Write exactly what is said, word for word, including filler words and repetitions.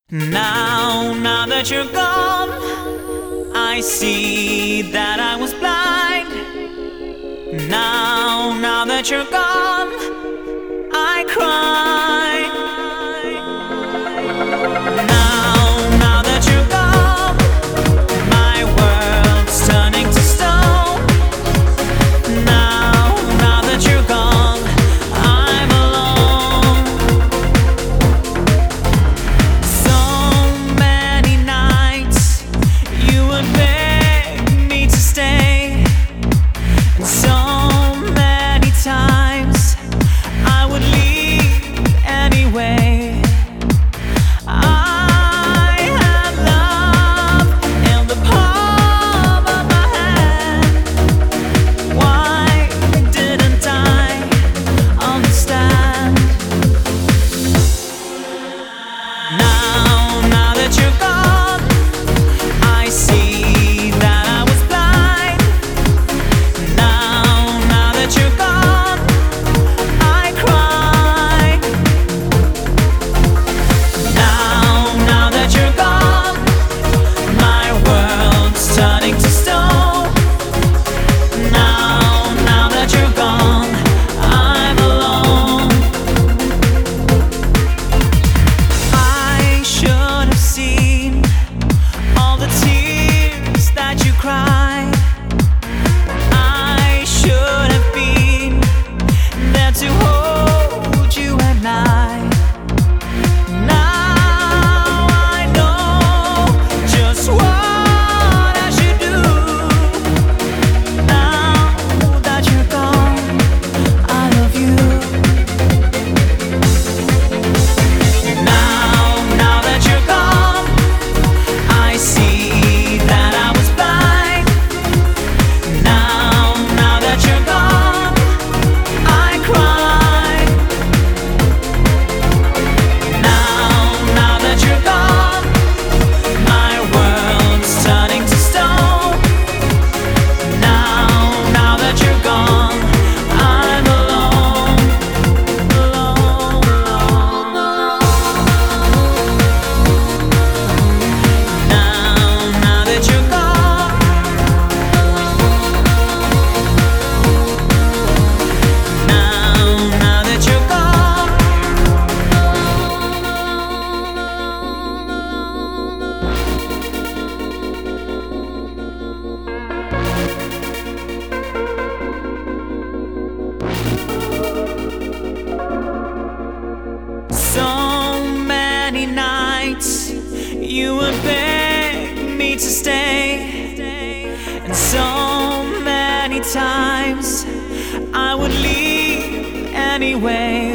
Now, now that you're gone, I see that I was blind. Now, now that you're gone, I cry. Now, now that you're gone, my world's turning to stone. Now, now that you're gone, I'm alone. So many nights you would beg me to stay, and so many times I would leave anyway. I should have been there to hold you at night. Now I know just what I should do. Now that you're gone, I love you. Now, now that you're gone, I see that I was blind. Now, now that you're gone, I cry. Now, now that you're gone, my world's turning to stone. Now, now that you're gone, I'm alone, alone, alone. Now, now that you're gone, now, now that you're gone. So many nights you would beg me to stay, and so many times I would leave anyway.